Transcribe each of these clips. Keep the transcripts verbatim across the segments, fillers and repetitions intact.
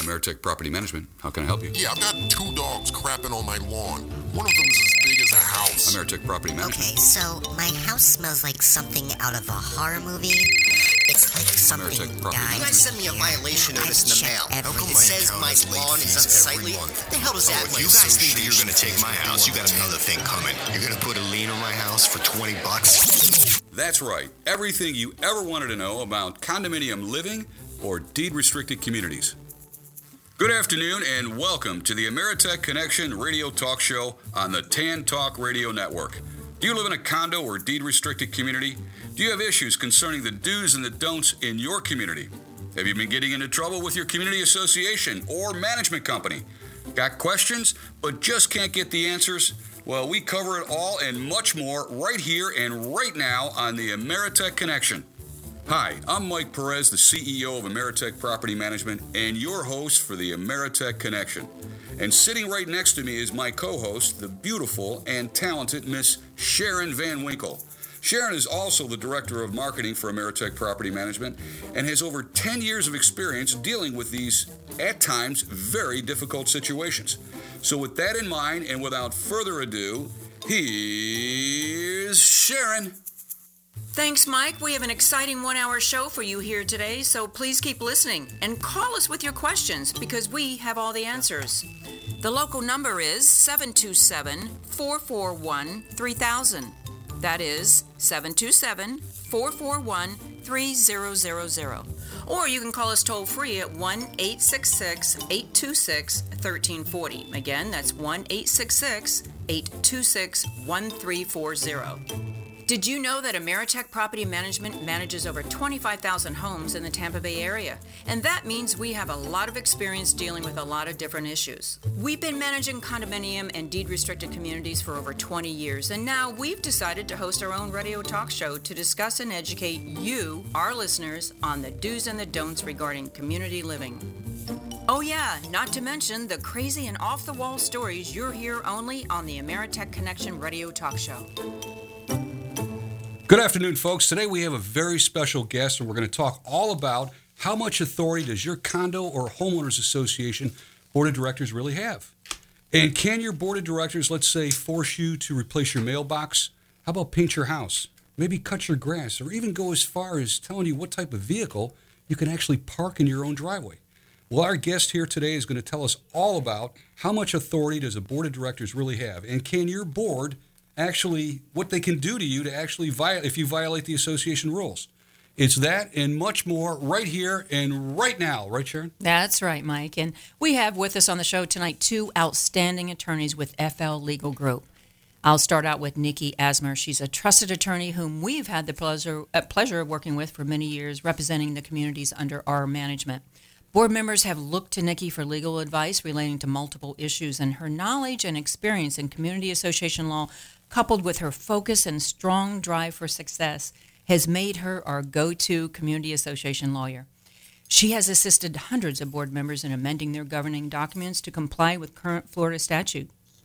Ameritech Property Management. How can I help you? Yeah, I've got two dogs crapping on my lawn. One of them's as big as a house. Ameritech Property Management. Okay, so my house smells like something out of a horror movie. It's like something Ameritech Property died. You guys sent me a violation I've notice in the checked mail. every- It says my lawn is unsightly. What the hell does that If mean? you guys think that you're going to take my house, you got another thing coming. You're going to put a lien on my house for twenty bucks? That's right. Everything you ever wanted to know about condominium living or deed-restricted communities. Good afternoon and welcome to the Ameritech Connection radio talk show on the Tan Talk Radio Network. Do you live in a condo or deed-restricted community? Do you have issues concerning the do's and the don'ts in your community? Have you been getting into trouble with your community association or management company? Got questions but just can't get the answers? Well, we cover it all and much more right here and right now on the Ameritech Connection. Hi, I'm Mike Perez, the C E O of Ameritech Property Management and your host for the Ameritech Connection. And sitting right next to me is my co-host, the beautiful and talented Miss Sharon Van Winkle. Sharon is also the Director of Marketing for Ameritech Property Management and has over ten years of experience dealing with these, at times, very difficult situations. So with that in mind, and without further ado, here's Sharon. Thanks, Mike. We have an exciting one-hour show for you here today, so please keep listening and call us with your questions because we have all the answers. The local number is seven two seven, four four one, three thousand. That is seven two seven, four four one, three thousand. Or you can call us toll-free at one eight six six, eight two six, one three four zero. Again, that's one eight six six, eight two six, one three four zero. Did you know that Ameritech Property Management manages over twenty-five thousand homes in the Tampa Bay area? And that means we have a lot of experience dealing with a lot of different issues. We've been managing condominium and deed-restricted communities for over twenty years, and now we've decided to host our own radio talk show to discuss and educate you, our listeners, on the do's and the don'ts regarding community living. Oh yeah, not to mention the crazy and off-the-wall stories you'll hear only on the Ameritech Connection radio talk show. Good afternoon, folks. Today we have a very special guest, and we're going to talk all about how much authority does your condo or homeowners association board of directors really have? And can your board of directors, let's say, force you to replace your mailbox? How about paint your house? Maybe cut your grass, or even go as far as telling you what type of vehicle you can actually park in your own driveway? Well, our guest here today is going to tell us all about how much authority does a board of directors really have, and can your board actually, what they can do to you to actually violate if you violate the association rules. It's that and much more right here and right now. Right, Sharon? That's right, Mike. And we have with us on the show tonight two outstanding attorneys with F L Legal Group. I'll start out with Nikki Asmer. She's a trusted attorney whom we've had the pleasure, uh, pleasure of working with for many years, representing the communities under our management. Board members have looked to Nikki for legal advice relating to multiple issues, and her knowledge and experience in community association law, coupled with her focus and strong drive for success, has made her our go-to community association lawyer. She has assisted hundreds of board members in amending their governing documents to comply with current Florida statute.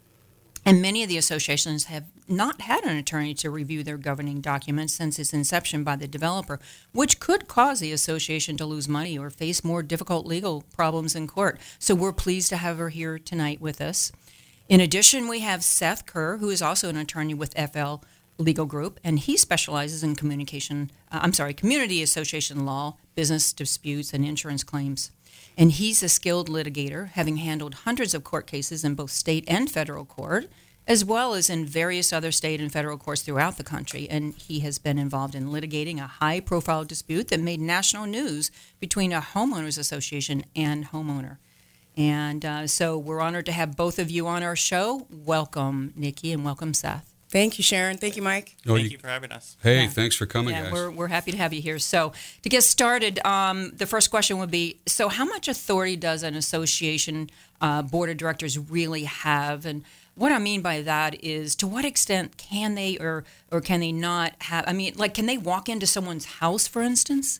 And many of the associations have not had an attorney to review their governing documents since its inception by the developer, which could cause the association to lose money or face more difficult legal problems in court. So we're pleased to have her here tonight with us. In addition, we have Seth Kerr, who is also an attorney with F L Legal Group, and he specializes in communication, uh, I'm sorry, community association law, business disputes, and insurance claims. And he's a skilled litigator, having handled hundreds of court cases in both state and federal court, as well as in various other state and federal courts throughout the country. And he has been involved in litigating a high-profile dispute that made national news between a homeowners association and homeowner. And uh, so we're honored to have both of you on our show. Welcome, Nikki, and welcome, Seth. Thank you, Sharon. Thank you, Mike. Oh, Thank you, you for having us. Hey, Yeah. thanks for coming, Yeah, guys. we're we're happy to have you here. So to get started, um, the first question would be: so how much authority does an association uh, board of directors really have? And what I mean by that is, to what extent can they or or can they not have? I mean, like, can they walk into someone's house, for instance?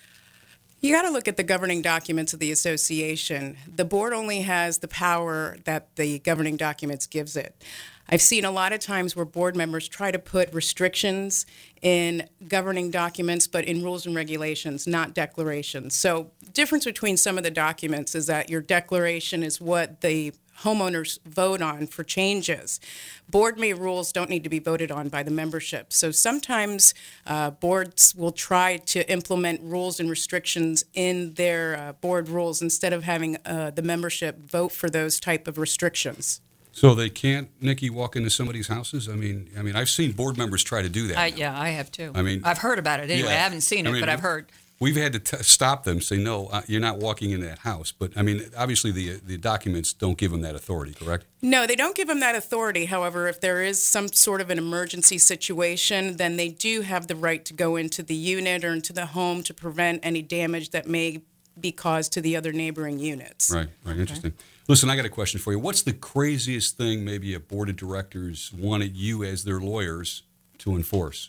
You got to look at the governing documents of the association. The board only has the power that the governing documents gives it. I've seen a lot of times where board members try to put restrictions in governing documents, but in rules and regulations, not declarations. So difference between some of the documents is that your declaration is what the homeowners vote on for changes. Board-made rules don't need to be voted on by the membership. So sometimes uh, boards will try to implement rules and restrictions in their uh, board rules instead of having uh, the membership vote for those type of restrictions. So they can't, Nikki, walk into somebody's houses? I mean, I mean, I've seen board members try to do that. I, now. yeah, I have too. I mean, I've heard about it anyway. yeah. I haven't seen it, I mean, but I've heard. We've had to t- stop them, say, no, uh, you're not walking into that house. But, I mean, obviously the the documents don't give them that authority, correct? No, they don't give them that authority. However, if there is some sort of an emergency situation, then they do have the right to go into the unit or into the home to prevent any damage that may be caused to the other neighboring units. Right, right, interesting. Listen, I got a question for you. What's the craziest thing maybe a board of directors wanted you as their lawyers to enforce?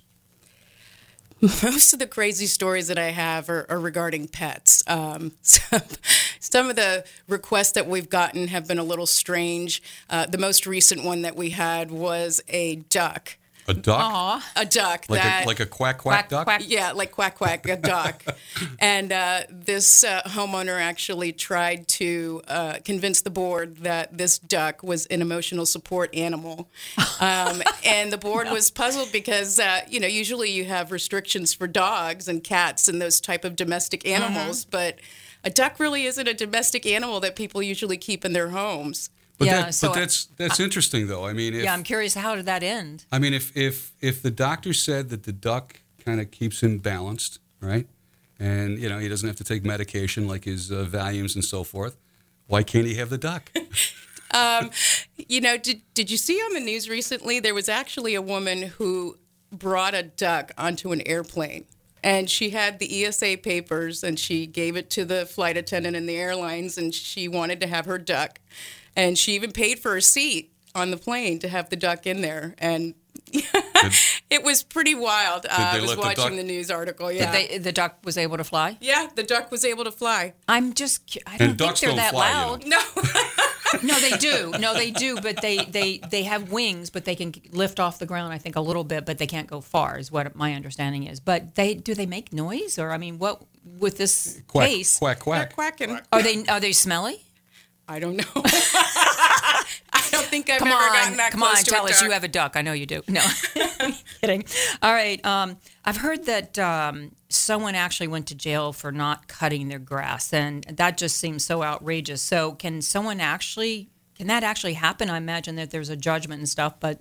Most of the crazy stories that I have are, are regarding pets. Um, some, some of the requests that we've gotten have been a little strange. Uh, the most recent one that we had was a duck. A duck? Aw. A duck. Like that, a like a quack quack, Quack, duck? quack. Yeah, like quack quack, a duck. And uh, this uh, homeowner actually tried to uh, convince the board that this duck was an emotional support animal. Um, and the board was puzzled because, uh, you know, usually you have restrictions for dogs and cats and those type of domestic animals, Mm-hmm. but a duck really isn't a domestic animal that people usually keep in their homes. But, Yeah, that, so but I- that's that's interesting, though. I mean, if, Yeah, I'm curious, how did that end? I mean, if if if the doctor said that the duck kind of keeps him balanced, right, and you know he doesn't have to take medication like his uh, Valiums and so forth, why can't he have the duck? Um, you know, did did you see on the news recently? There was actually a woman who brought a duck onto an airplane, and she had the E S A papers, and she gave it to the flight attendant in the airlines, and she wanted to have her duck, and she even paid for a seat on the plane to have the duck in there, and it was pretty wild. Uh, I they was let the watching duck- the news article. Yeah, Did they, the duck was able to fly? yeah, the duck was able to fly. I'm just, cu- I don't think ducks they're don't that fly, you know. loud. No. No, they do. No, they do. But they, they, they have wings, but they can lift off the ground, I think, a little bit, but they can't go far, is what my understanding is. But they do they make noise? Or, I mean, what, with this Quack case, quack They're quack. quacking. are they are they smelly? I don't know. I don't think I've Come ever on, gotten that come close on, to tell a us you duck. have a duck. I know you do. No, kidding. All right. Um, I've heard that um, someone actually went to jail for not cutting their grass, and that just seems so outrageous. So, can someone actually? Can that actually happen? I imagine that there's a judgment and stuff, but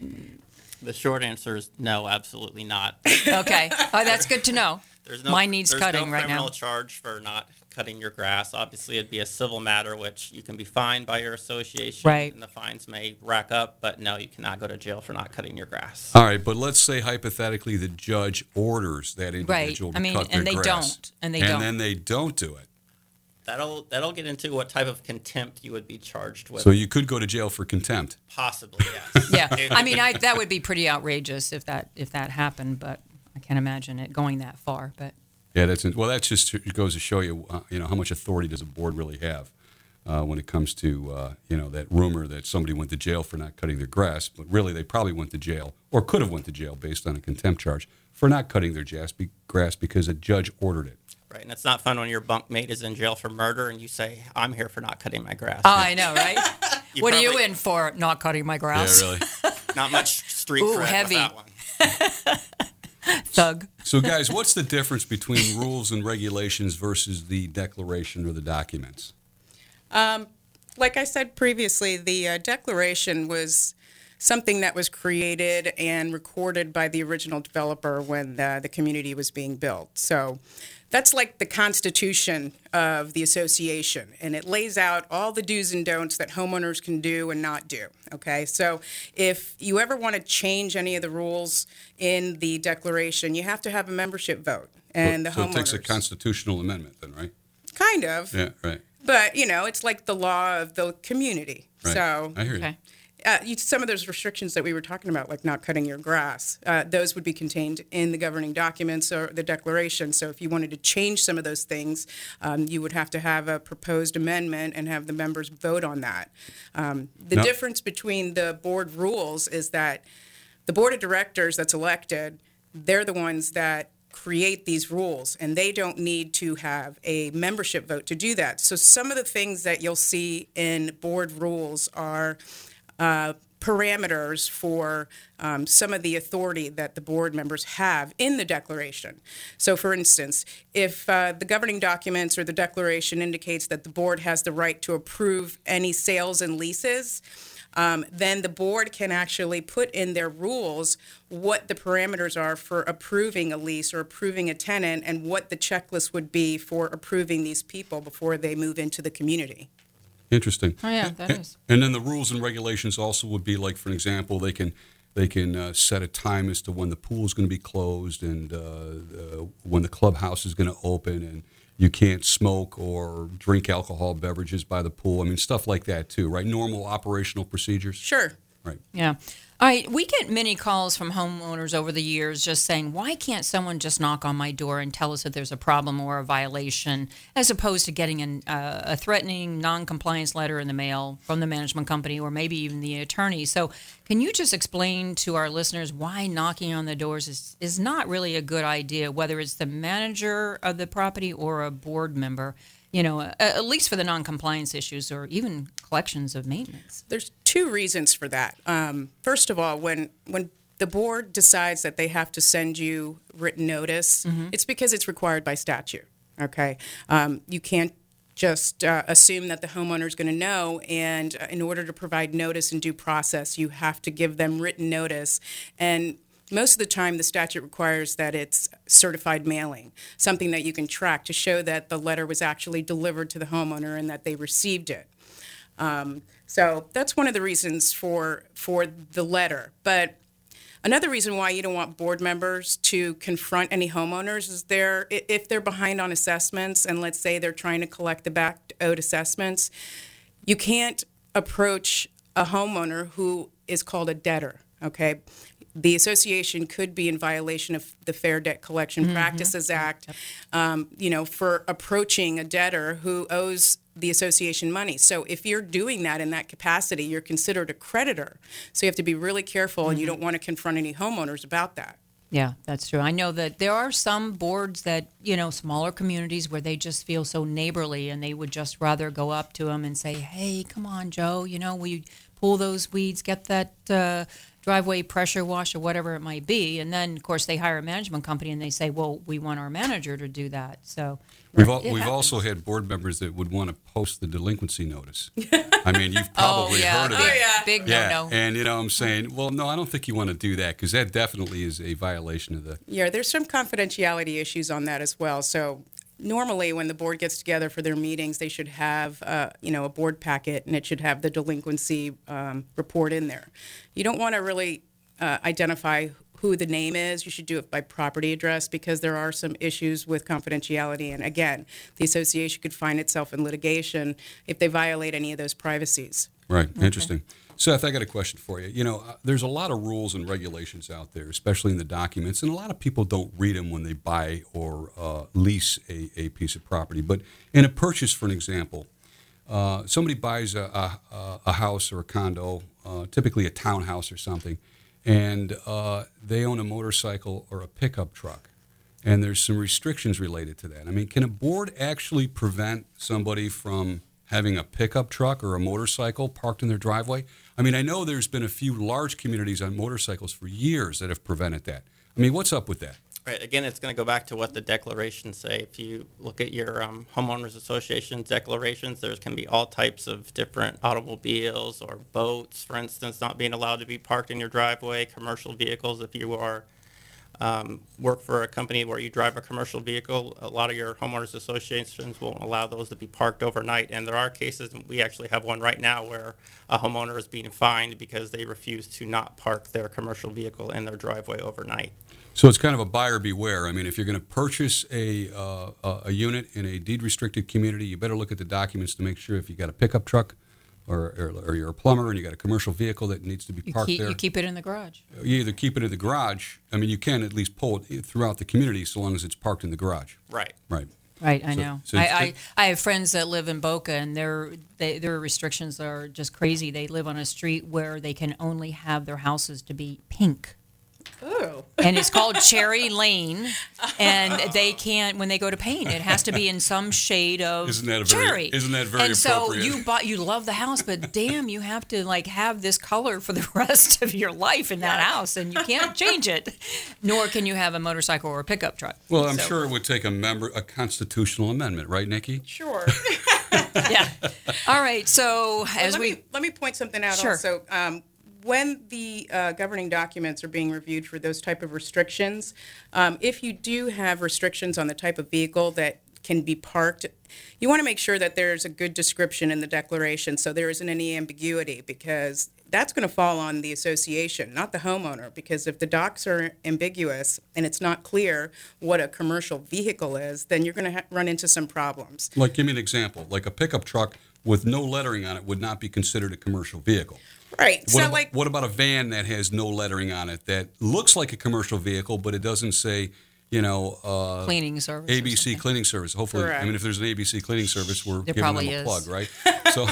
The short answer is no, absolutely not. okay. Oh, that's good to know. There's no, Mine needs there's cutting no right criminal now. charge for not cutting your grass. Obviously, it'd be a civil matter, which you can be fined by your association. Right. And the fines may rack up, but no, you cannot go to jail for not cutting your grass. All right, but let's say hypothetically the judge orders that individual I to mean, cut their and they grass, don't, and they and don't. then they don't do it. That'll that'll get into what type of contempt you would be charged with. So you could go to jail for contempt. Possibly, yes. Yeah, I mean, I, that would be pretty outrageous if that if that happened, but I can't imagine it going that far. But Yeah, that's well. That just it goes to show you, uh, you know, how much authority does a board really have uh, when it comes to, uh, you know, that rumor that somebody went to jail for not cutting their grass, but really they probably went to jail or could have went to jail based on a contempt charge for not cutting their jas- be- grass because a judge ordered it. Right, and it's not fun when your bunkmate is in jail for murder and you say, "I'm here for not cutting my grass." oh, I know, right? You What are you probably- in for? Not cutting my grass? really. Not much street Ooh, cred heavy. with that one. Thug. So, guys, what's the difference between rules and regulations versus the declaration or the documents? Um, like I said previously, the uh, declaration was something that was created and recorded by the original developer when the, the community was being built. So that's like the constitution of the association, and it lays out all the do's and don'ts that homeowners can do and not do. Okay, so if you ever want to change any of the rules in the declaration, you have to have a membership vote, and so, the so homeowners it takes a constitutional amendment, then, right? kind of. Yeah, right. But, you know, it's like the law of the community. Right. So I hear you. Okay. uh, you, some of those restrictions that we were talking about, like not cutting your grass, uh, those would be contained in the governing documents or the declaration. So if you wanted to change some of those things, um, you would have to have a proposed amendment and have the members vote on that. Um, the No. difference between the board rules is that the board of directors that's elected, they're the ones that create these rules, and they don't need to have a membership vote to do that. So some of the things that you'll see in board rules are uh, parameters for um, some of the authority that the board members have in the declaration. So for instance, if uh, the governing documents or the declaration indicates that the board has the right to approve any sales and leases, Um, then the board can actually put in their rules what the parameters are for approving a lease or approving a tenant and what the checklist would be for approving these people before they move into the community. Interesting. Oh, yeah, that is. And then the rules and regulations also would be like, for example, they can they can uh, set a time as to when the pool is going to be closed and uh, uh, when the clubhouse is going to open, and you can't smoke or drink alcohol beverages by the pool. I mean, stuff like that too, right? Normal operational procedures. Sure. Right. Yeah. All right. We get many calls from homeowners over the years just saying, why can't someone just knock on my door and tell us that there's a problem or a violation, as opposed to getting an, uh, a threatening non-compliance letter in the mail from the management company or maybe even the attorney? So can you just explain to our listeners why knocking on the doors is, is not really a good idea, whether it's the manager of the property or a board member? You know, uh, at least for the non-compliance issues or even collections of maintenance. There's two reasons for that. Um, first of all, when when the board decides that they have to send you written notice, mm-hmm. it's because it's required by statute. Okay, um, you can't just uh, assume that the homeowner is going to know, and uh, in order to provide notice and due process, you have to give them written notice. And most of the time, the statute requires that it's certified mailing, something that you can track to show that the letter was actually delivered to the homeowner and that they received it. Um, so that's one of the reasons for for the letter. But another reason why you don't want board members to confront any homeowners is they're, if they're behind on assessments, and let's say they're trying to collect the back owed assessments, you can't approach a homeowner who is called a debtor, okay? The association could be in violation of the Fair Debt Collection mm-hmm. Practices Act, um, you know, for approaching a debtor who owes the association money. So if you're doing that in that capacity, you're considered a creditor. So you have to be really careful, mm-hmm. and you don't want to confront any homeowners about that. Yeah, that's true. I know that there are some boards that, you know, smaller communities where they just feel so neighborly and they would just rather go up to them and say, hey, come on, Joe, you know, we pull those weeds, get that uh, driveway pressure wash or whatever it might be. And then, of course, they hire a management company and they say, well, we want our manager to do that. So we've al- we've also had board members that would want to post the delinquency notice. I mean, you've probably oh, yeah. heard of oh, that. Yeah. Big yeah. no-no. And, you know, I'm saying, well, no, I don't think you want to do that, because that definitely is a violation of the... Yeah, there's some confidentiality issues on that as well. So normally when the board gets together for their meetings, they should have, uh, you know, a board packet, and it should have the delinquency um, report in there. You don't want to really uh, identify who the name is. You should do it by property address, because there are some issues with confidentiality. And again, the association could find itself in litigation if they violate any of those privacies. Right. Okay. Interesting. Seth, I got a question for you. You know, uh, there's a lot of rules and regulations out there, especially in the documents, and a lot of people don't read them when they buy or uh, lease a, a piece of property. But in a purchase, for an example, uh, somebody buys a, a, a house or a condo, uh, typically a townhouse or something, and uh, they own a motorcycle or a pickup truck, and there's some restrictions related to that. I mean, can a board actually prevent somebody from having a pickup truck or a motorcycle parked in their driveway? I mean, I know there's been a few large communities on motorcycles for years that have prevented that. I mean, what's up with that? Right. Again, it's going to go back to what the declarations say. If you look at your um, homeowners association declarations, there's can be all types of different automobiles or boats, for instance, not being allowed to be parked in your driveway, commercial vehicles. If you are um, work for a company where you drive a commercial vehicle, a lot of your homeowners associations won't allow those to be parked overnight. And there are cases, and we actually have one right now, where a homeowner is being fined because they refuse to not park their commercial vehicle in their driveway overnight. So it's kind of a buyer beware. I mean, if you're going to purchase a uh, a unit in a deed-restricted community, you better look at the documents to make sure if you got a pickup truck or, or, or you're a plumber and you got a commercial vehicle that needs to be You parked keep, there. you keep it in the garage. You either keep it in the garage. I mean, you can at least pull it throughout the community so long as it's parked in the garage. Right. Right. Right, I So- know. so I, it's- I, I have friends that live in Boca, and their they, their restrictions are just crazy. They live on a street where they can only have their houses to be pink. Oh. And it's called Cherry Lane, and they can't when they go to paint. It has to be in some shade of Isn't that a very- cherry. isn't that very And so appropriate? you bought you love the house, but damn, you have to like have this color for the rest of your life in that house, and you can't change it. Nor can you have a motorcycle or a pickup truck. Well, I'm So, sure it would take a member a constitutional amendment, right, Nikki? Sure. Yeah. All right. So as let we me let me point something out Sure. also. Um, when the uh, governing documents are being reviewed for those type of restrictions, um, if you do have restrictions on the type of vehicle that can be parked, you want to make sure that there's a good description in the declaration so there isn't any ambiguity, because that's going to fall on the association, not the homeowner, because if the docs are ambiguous and it's not clear what a commercial vehicle is, then you're going to ha- run into some problems. Like, give me an example. Like a pickup truck with no lettering on it would not be considered a commercial vehicle. Right. What, So, about, like, what about a van that has no lettering on it that looks like a commercial vehicle, but it doesn't say, you know, uh, cleaning service. or A B C something. cleaning service. Hopefully, I Correct. mean, if there's an A B C cleaning service, we're There giving them probably a is. plug, right? So,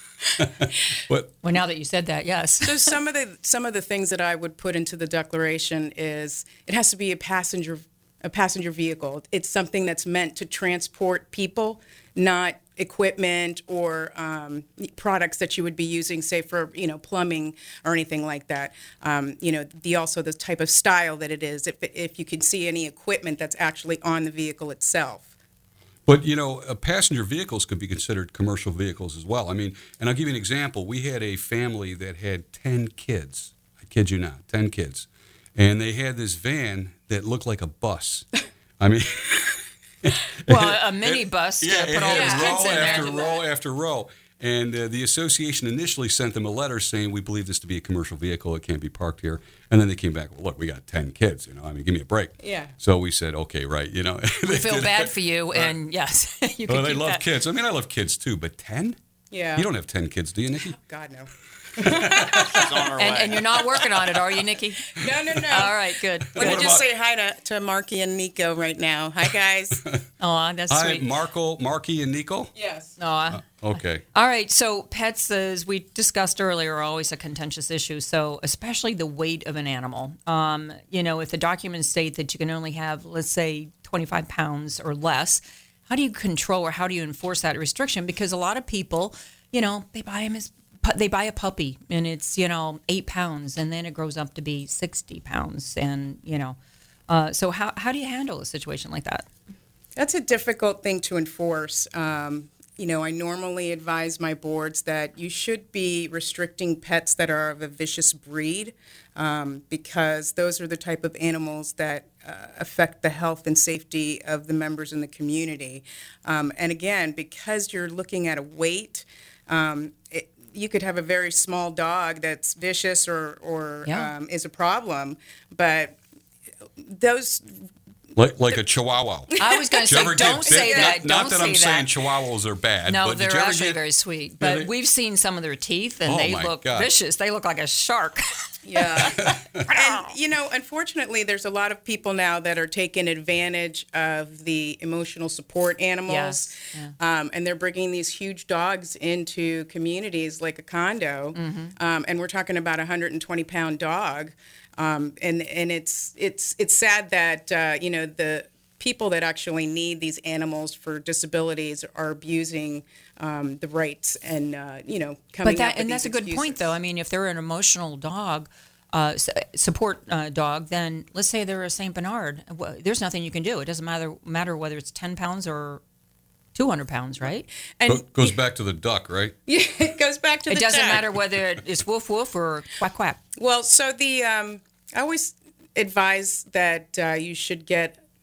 but Well, now that you said that, yes. So some of the some of the things that I would put into the declaration is it has to be a passenger a passenger vehicle. It's something that's meant to transport people, not equipment or um, products that you would be using, say for you know plumbing or anything like that. Um, you know, the also the type of style that it is. If if you can see any equipment that's actually on the vehicle itself. But, you know, uh, passenger vehicles could be considered commercial vehicles as well. I mean, and I'll give you an example. We had a family that had ten kids. I kid you not, ten kids. And they had this van that looked like a bus. I mean... Well, a mini bus to yeah, put it all had those kids row in after there. row after row. And uh, the association initially sent them a letter saying, we believe this to be a commercial vehicle. It can't be parked here. And then they came back, well, look, we got ten kids, you know. I mean, give me a break. Yeah. So we said, okay, right, you know. We feel bad for you, and yes, you can Well, they keep love that. kids. I mean, I love kids too, but ten? Yeah. You don't have ten kids, do you, Nikki? God no. She's on her And, way. and you're not working on it, are you, Nikki? No, no, no. All right, good. Let What me about- just say hi to, to Marky and Nico right now. Hi, guys. Oh, that's Hi, sweet. Marco, Marky, and Nico? Yes. Aw. Okay. All right, so pets, as we discussed earlier, are always a contentious issue. So, especially the weight of an animal. Um, you know, if the documents state that you can only have, let's say, twenty-five pounds or less, how do you control or how do you enforce that restriction? Because a lot of people, you know, they buy them as pu- they buy a puppy and it's you know eight pounds and then it grows up to be sixty pounds, and you know, uh, so how how do you handle a situation like that? That's a difficult thing to enforce. Um, you know, I normally advise my boards that you should be restricting pets that are of a vicious breed, um, because those are the type of animals that uh, affect the health and safety of the members in the community. Um, and again, because you're looking at a weight, um, it, you could have a very small dog that's vicious or, or Yeah. um, is a problem, but those Like like a Chihuahua. I was going to Did you say, ever don't get- say not- that. Not don't that say I'm that. saying Chihuahuas are bad. No, but they're did you ever actually get, very sweet. But Really? we've seen some of their teeth, and Oh, they my look God. vicious. They look like a shark. Yeah. And, you know, unfortunately, there's a lot of people now that are taking advantage of the emotional support animals. Yes, yeah. Um, and they're bringing these huge dogs into communities like a condo. Mm-hmm. Um, and we're talking about a one hundred twenty pound dog. Um, and and it's, it's, it's sad that, uh, you know, the people that actually need these animals for disabilities are abusing um, the rights and, uh, you know, coming But that up with and that's these a good point, excuses. though. I mean, if they're an emotional dog, uh, s- support uh, dog, then let's say they're a Saint Bernard. Well, there's nothing you can do. It doesn't matter matter whether it's ten pounds or two hundred pounds, right? And Go- goes back to the duck, right? yeah, it goes back to It the doesn't duck. matter whether it's woof woof or quack quack. Well, so the um, I always advise that uh, you should get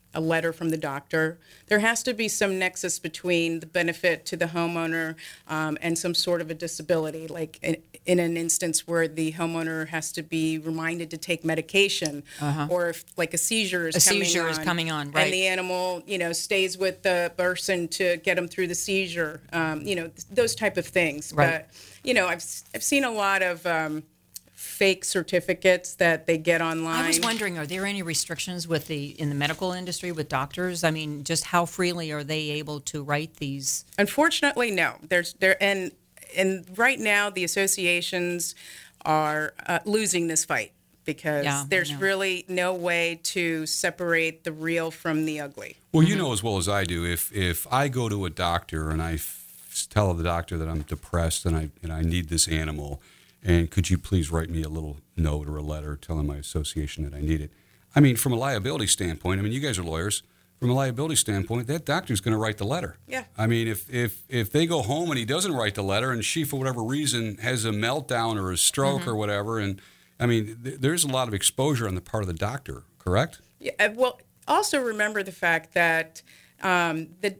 a letter from the doctor. There has to be some nexus between the benefit to the homeowner um, and some sort of a disability, like in, in an instance where the homeowner has to be reminded to take medication, Uh-huh. or if like a seizure is A coming seizure on, is coming on, right. and the animal, you know, stays with the person to get them through the seizure, um, you know, th- those type of things. Right. But, you know, I've, s- I've seen a lot of um, fake certificates that they get online. I was wondering, are there any restrictions with the in the medical industry with doctors? I mean, just how freely are they able to write these? Unfortunately, no. There's there and and right now the associations are uh, losing this fight because Yeah, I there's know. really no way to separate the real from the ugly. Well, you know as well as I do, if if I go to a doctor and I f- tell the doctor that I'm depressed and I and I need this animal, and could you please write me a little note or a letter telling my association that I need it? I mean, from a liability standpoint, I mean, you guys are lawyers. From a liability standpoint, that doctor's going to write the letter. Yeah. I mean, if, if if they go home and he doesn't write the letter and she, for whatever reason, has a meltdown or a stroke or whatever, and I mean, th- there's a lot of exposure on the part of the doctor, correct? Yeah, uh, well, also remember the fact that um, the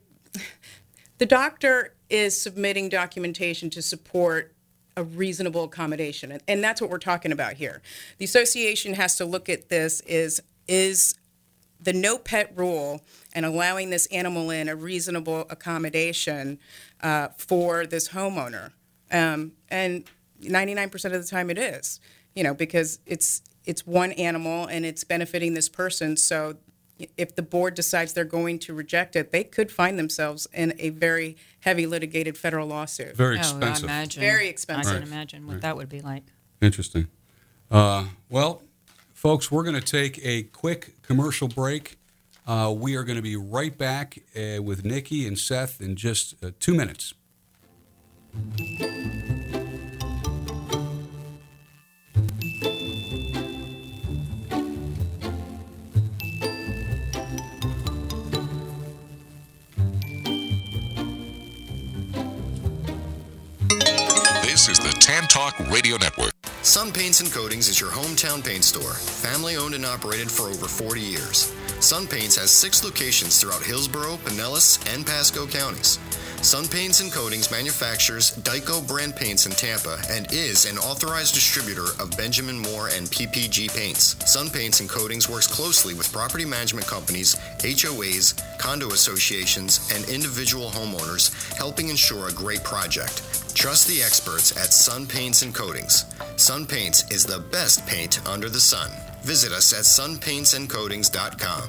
the doctor is submitting documentation to support a reasonable accommodation, and, and that's what we're talking about here. The association has to look at this: is is the no pet rule and allowing this animal in a reasonable accommodation uh, for this homeowner, um, and ninety-nine percent of the time it is, you know, because it's it's one animal and it's benefiting this person. So if the board decides they're going to reject it, they could find themselves in a very heavy litigated federal lawsuit. Very Oh, expensive. I imagine. Very I expensive. can Right. imagine what Right. that would be like. Interesting. Uh, well, folks, we're going to take a quick commercial break. Uh, we are going to be right back uh, with Nikki and Seth in just uh, two minutes. This is the Tan Talk Radio Network. Sun Paints and Coatings is your hometown paint store. Family owned and operated for over forty years. Sun Paints has six locations throughout Hillsborough, Pinellas, and Pasco counties. Sun Paints and Coatings manufactures Dyco brand paints in Tampa and is an authorized distributor of Benjamin Moore and P P G paints. Sun Paints and Coatings works closely with property management companies, H O As, condo associations, and individual homeowners, helping ensure a great project. Trust the experts at Sun Paints and Coatings. Sun Paints is the best paint under the sun. Visit us at sun paints and coatings dot com.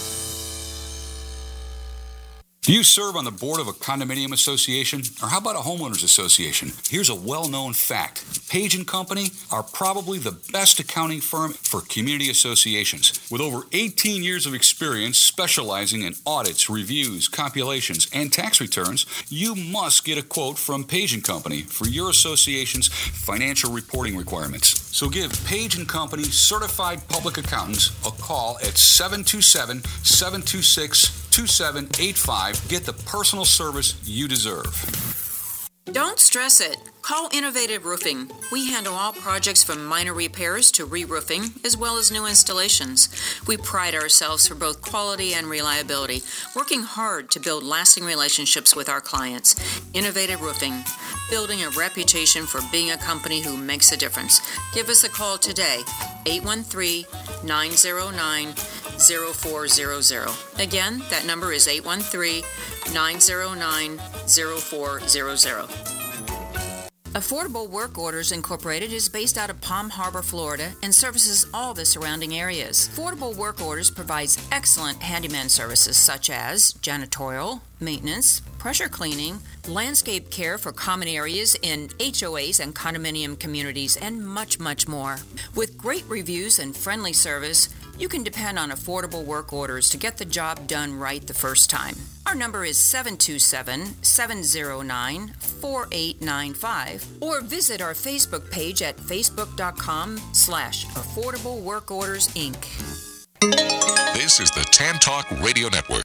Do you serve on the board of a condominium association? Or how about a homeowners association? Here's a well-known fact. Page and Company are probably the best accounting firm for community associations. With over eighteen years of experience specializing in audits, reviews, compilations, and tax returns, you must get a quote from Page and Company for your association's financial reporting requirements. So give Page and Company certified public accountants a call at seven two seven, seven two six, two seven eight five. Get the personal service you deserve. Don't stress it. Call Innovative Roofing. We handle all projects from minor repairs to re-roofing, as well as new installations. We pride ourselves for both quality and reliability, working hard to build lasting relationships with our clients. Innovative Roofing, building a reputation for being a company who makes a difference. Give us a call today, eight one three, nine zero nine, zero four zero zero. Again, that number is eight one three, nine zero nine, zero four zero zero. Affordable Work Orders Incorporated is based out of Palm Harbor, Florida, and services all the surrounding areas. Affordable Work Orders provides excellent handyman services such as janitorial, maintenance, pressure cleaning, landscape care for common areas in H O As and condominium communities, and much, much more. With great reviews and friendly service, you can depend on Affordable Work Orders to get the job done right the first time. Our number is seven two seven, seven zero nine, four eight nine five, or visit our Facebook page at facebook.com slash Affordable Work Orders, Incorporated. This is the Tan Talk Radio Network.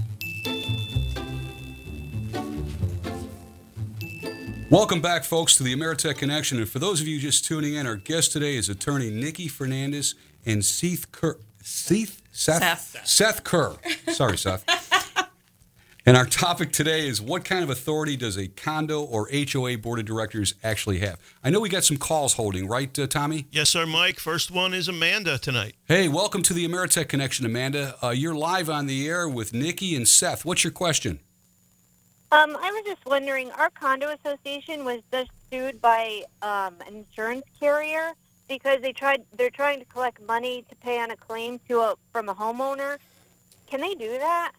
Welcome back, folks, to the Ameritech Connection. And for those of you just tuning in, our guest today is attorney Nikki Fernandez and Seth, Ker- Seth? Seth? Seth. Seth Kerr. Sorry, Seth. And our topic today is, what kind of authority does a condo or H O A board of directors actually have? I know we got some calls holding, right, uh, Tommy? Yes, sir, Mike. First one is Amanda tonight. Hey, welcome to the Ameritech Connection, Amanda. Uh, you're live on the air with Nikki and Seth. What's your question? Um, I was just wondering, our condo association was just sued by um, an insurance carrier because they tried. They're trying to collect money to pay on a claim to a from a homeowner. Can they do that?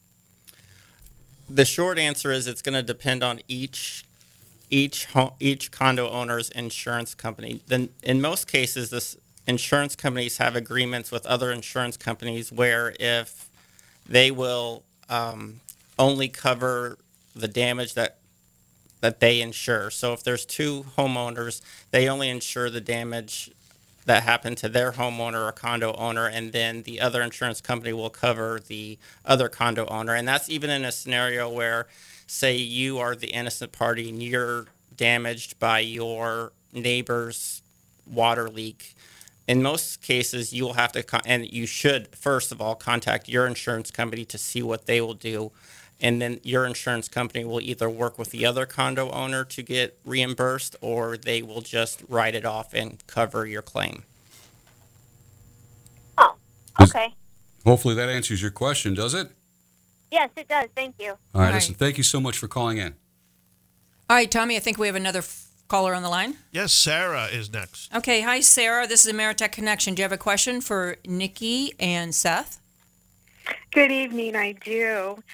The short answer is it's going to depend on each each home, each condo owner's insurance company. Then, in most cases, this insurance companies have agreements with other insurance companies where if they will um, only cover the damage that that they insure. So if there's two homeowners, they only insure the damage that happened to their homeowner or condo owner, and then the other insurance company will cover the other condo owner. And that's even in a scenario where, say, you are the innocent party and you're damaged by your neighbor's water leak. In most cases, you will have to, con- and you should, first of all, contact your insurance company to see what they will do. And then your insurance company will either work with the other condo owner to get reimbursed, or they will just write it off and cover your claim. Oh, okay. Hopefully that answers your question, does it? Yes, it does. Thank you. All right, All listen, right. thank you so much for calling in. All right, Tommy, I think we have another f- caller on the line. Yes, Sarah is next. Okay, hi, Sarah. This is Ameritech Connection. Do you have a question for Nikki and Seth? Good evening, I do.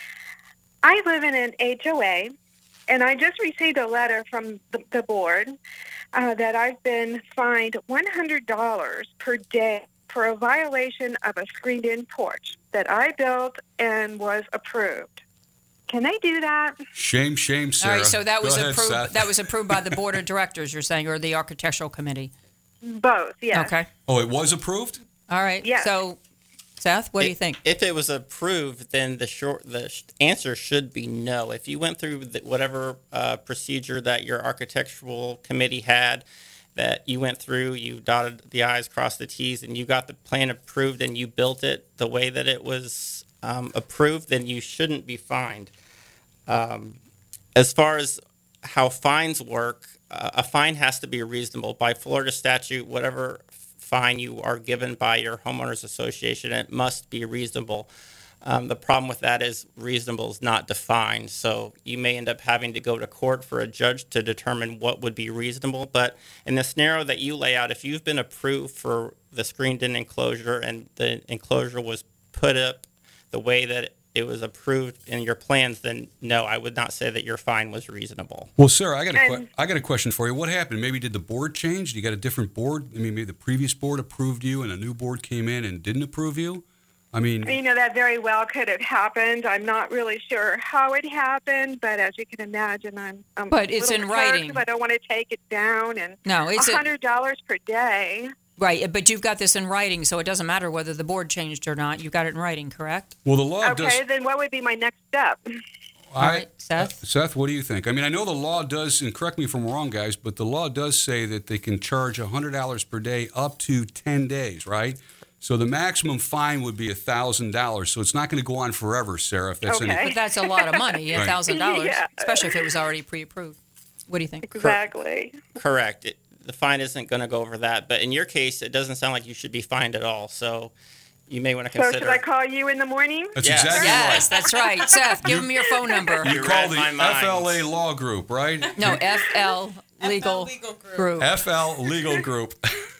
I live in an H O A, and I just received a letter from the, the board uh, that I've been fined one hundred dollars per day for a violation of a screened-in porch that I built and was approved. Can they do that? Shame, shame, Sarah. All right, so that Go was ahead, approved. Seth. That was approved by the board of directors, you're saying, or the architectural committee. Both, yes. Okay. Oh, it was approved? All right. Yes. So, Seth, what do you think? If it was approved, then the short the sh- answer should be no. If you went through the, whatever uh, procedure that your architectural committee had, that you went through, you dotted the I's, crossed the T's, and you got the plan approved and you built it the way that it was um, approved, then you shouldn't be fined. Um, as far as how fines work, uh, a fine has to be reasonable. By Florida statute, whatever fine you are given by your homeowners association, it must be reasonable. Um, the problem with that is reasonable is not defined, so you may end up having to go to court for a judge to determine what would be reasonable. But in the scenario that you lay out, if you've been approved for the screened-in enclosure and the enclosure was put up the way that it was approved in your plans, then no, I would not say that your fine was reasonable. Well, Sarah, I got a que- And- I got a question for you. What happened? Maybe did the board change? You got a different board? I mean, maybe the previous board approved you and a new board came in and didn't approve you? I mean, You know, that very well could have happened. I'm not really sure how it happened, but as you can imagine, I'm, I'm But a it's little in perturbed, writing. but I don't want to take it down. And No, it's a- one hundred dollars per day. Right, but you've got this in writing, so it doesn't matter whether the board changed or not. You've got it in writing, correct? well, the law Okay, does. then what would be my next step? All right, Seth? Uh, Seth, what do you think? I mean, I know the law does, and correct me if I'm wrong, guys, but the law does say that they can charge one hundred dollars per day up to ten days, right? So the maximum fine would be one thousand dollars. So it's not going to go on forever, Sarah, if that's Okay. any. But that's a lot of money, Right. one thousand dollars, Yeah. especially if it was already pre-approved. What do you think? Exactly. Correct. It, the fine isn't going to go over that. But in your case, it doesn't sound like you should be fined at all. So you may want to So consider. should I call you in the morning? That's Yes. exactly Yes, right. that's right. Seth, give him your phone number. You You call read the my mind. F L A Law Group, right? No, F L Legal, Legal Group. Group. F L Legal Group.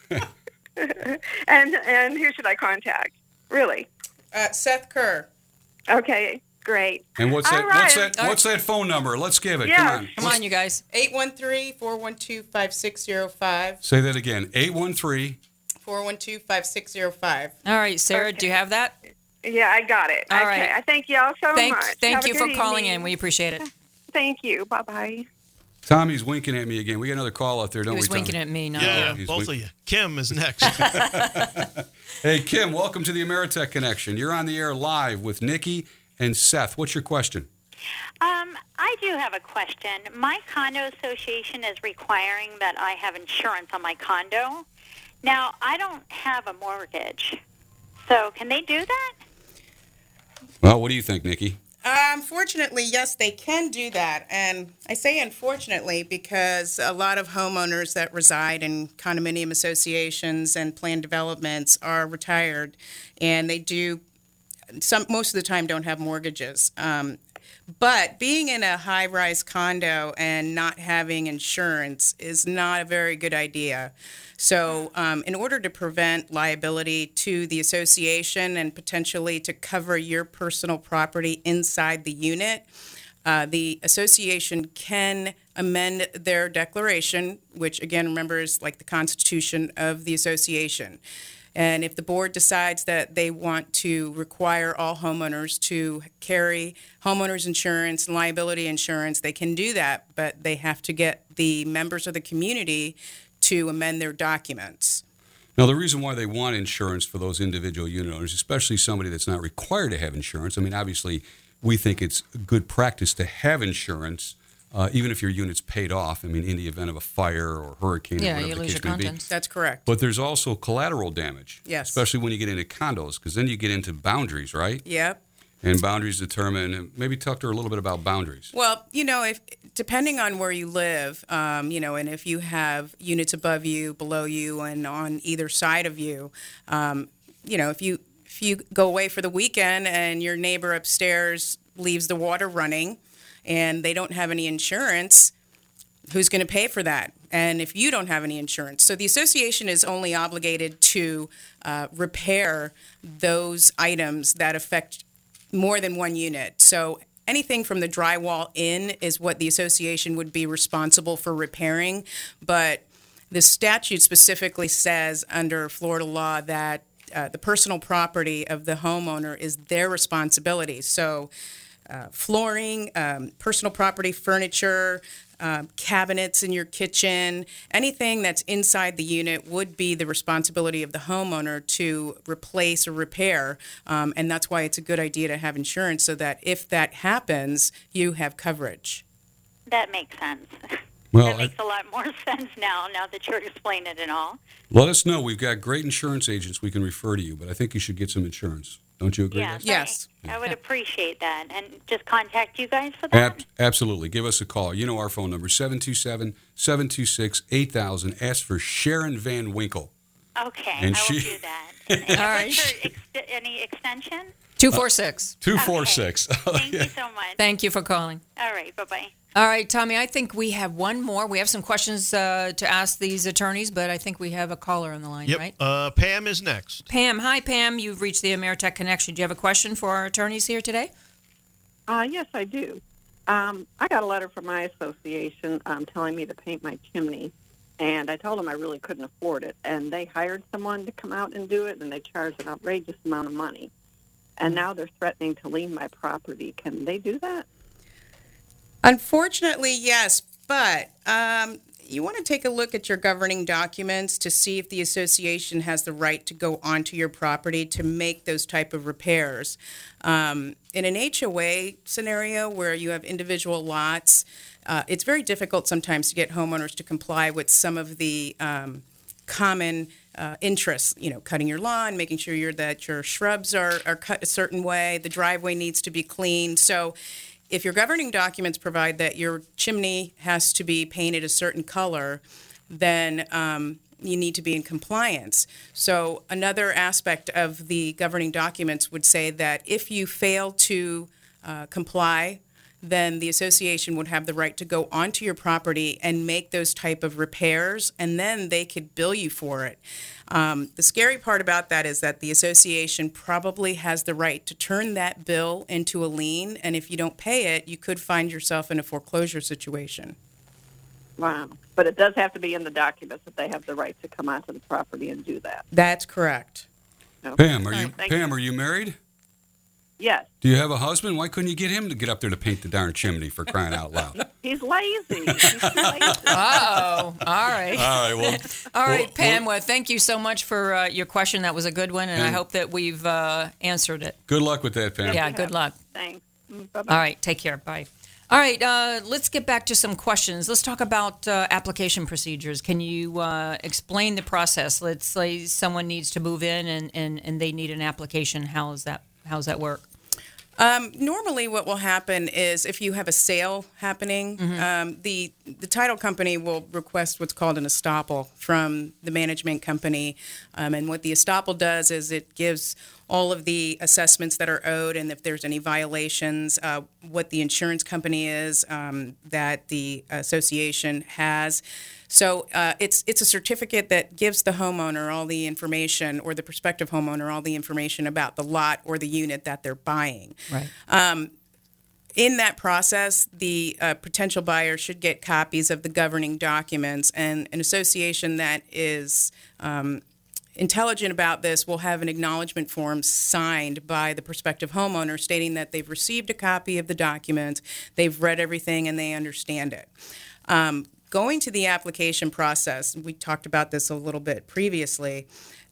And and who should I contact? Really? Uh, Seth Kerr. Okay, great. And what's All that? What's right. that? What's that phone number? Let's give it. Yeah. Come on. Come on, you guys. eight one three, four one two, five six zero five. Say that again. eight one three. four one two, five six zero five. All right, Sarah, do you have that? Yeah, I got it. All okay. right. I thank y'all so Thank, much. thank Have a you for good calling evening. in. We appreciate it. Thank you. Bye bye. Tommy's winking at me again. We got another call out there, He don't was we, Tommy? winking at me, not Yeah, you. He's both wink- of you. Kim is next. Hey, Kim, welcome to the Ameritech Connection. You're on the air live with Nikki and Seth. What's your question? Um, I do have a question. My condo association is requiring that I have insurance on my condo. Now, I don't have a mortgage, So can they do that? Well, what do you think, Nikki? Uh, unfortunately, yes, they can do that. And I say unfortunately because a lot of homeowners that reside in condominium associations and planned developments are retired, and they do, some most of the time, don't have mortgages. Um, but being in a high-rise condo and not having insurance is not a very good idea. So um, in order to prevent liability to the association and potentially to cover your personal property inside the unit, uh, the association can amend their declaration, which again, remember, is like the constitution of the association. And if the board decides that they want to require all homeowners to carry homeowners insurance and liability insurance, they can do that, but they have to get the members of the community to amend their documents. Now, the reason why they want insurance for those individual unit owners, especially somebody that's not required to have insurance, I mean, obviously, we think it's good practice to have insurance, uh, even if your unit's paid off. I mean, in the event of a fire or hurricane, Yeah, or whatever you the lose case your may be. contents. That's correct. But there's also collateral damage. Yes. Especially when you get into condos, because then you get into boundaries, right? Yep. And boundaries determine, maybe talk to her a little bit about boundaries. Well, you know, if depending on where you live, um, you know, and if you have units above you, below you, and on either side of you, um, you know, if you if you go away for the weekend and your neighbor upstairs leaves the water running and they don't have any insurance, who's going to pay for that? And if you don't have any insurance, so the association is only obligated to uh, repair those items that affect more than one unit. So anything from the drywall in is what the association would be responsible for repairing. But the statute specifically says under Florida law that uh, the personal property of the homeowner is their responsibility. So uh, flooring, um, personal property, furniture, Uh, cabinets in your kitchen, anything that's inside the unit would be the responsibility of the homeowner to replace or repair. Um, and that's why it's a good idea to have insurance so that if that happens, you have coverage. That makes sense. Well, that makes a lot more sense now, now that you're explaining it and all. Let us know. We've got great insurance agents we can refer to you, but I think you should get some insurance. Don't you agree? Yes, Yes. I, I would appreciate that. And just contact you guys for that? Ab- absolutely. Give us a call. You know our phone number, seven two seven, seven two six, eight thousand. Ask for Sharon Van Winkle. Okay, And I will she- do that. And, and All right. what's her ex- any extension? two four six. two four six. Thank you so much. Thank you for calling. All right, bye-bye. All right, Tommy, I think we have one more. We have some questions uh, to ask these attorneys, but I think we have a caller on the line, Yep. right? Uh, Pam is next. Pam, hi, Pam. You've reached the Ameritech Connection. Do you have a question for our attorneys here today? Uh, yes, I do. Um, I got a letter from my association um, telling me to paint my chimney, and I told them I really couldn't afford it. And they hired someone to come out and do it, and they charged an outrageous amount of money. And now they're threatening to lien my property. Can they do that? Unfortunately, yes, but um, you want to take a look at your governing documents to see if the association has the right to go onto your property to make those type of repairs. Um, in an H O A scenario where you have individual lots, uh, it's very difficult sometimes to get homeowners to comply with some of the um, common uh, interests, you know, cutting your lawn, making sure you're, that your shrubs are, are cut a certain way, the driveway needs to be cleaned. So if your governing documents provide that your chimney has to be painted a certain color, then um, you need to be in compliance. So another aspect of the governing documents would say that if you fail to uh, comply, then the association would have the right to go onto your property and make those type of repairs, and then they could bill you for it. Um, the scary part about that is that the association probably has the right to turn that bill into a lien, and if you don't pay it, you could find yourself in a foreclosure situation. Wow. But it does have to be in the documents that they have the right to come onto the property and do that. That's correct. Okay. Pam, are you Thank Pam? you. Are you married? Yes. Do you have a husband? Why couldn't you get him to get up there to paint the darn chimney, for crying out loud? He's lazy. He's too lazy. Oh, all right. All right, well, All right, well, Pam, well, thank you so much for uh, your question. That was a good one, and, I And- hope that we've uh, answered it. Good luck with that, Pam. Yeah, good luck. Thanks. All right, take care. Bye. All right, uh, let's get back to some questions. Let's talk about uh, application procedures. Can you uh, explain the process? Let's say someone needs to move in and, and, and they need an application. How is that? How does that work? Um, normally, what will happen is if you have a sale happening, Mm-hmm. um, the the title company will request what's called an estoppel from the management company, um, and what the estoppel does is it gives all of the assessments that are owed, and if there's any violations, uh, what the insurance company is um, that the association has. So uh, it's it's a certificate that gives the homeowner all the information, or the prospective homeowner all the information about the lot or the unit that they're buying. Right. Um, in that process, the uh, potential buyer should get copies of the governing documents, and an association that is um, intelligent about this will have an acknowledgement form signed by the prospective homeowner stating that they've received a copy of the document, they've read everything, and they understand it. Um, Going to the application process, we talked about this a little bit previously.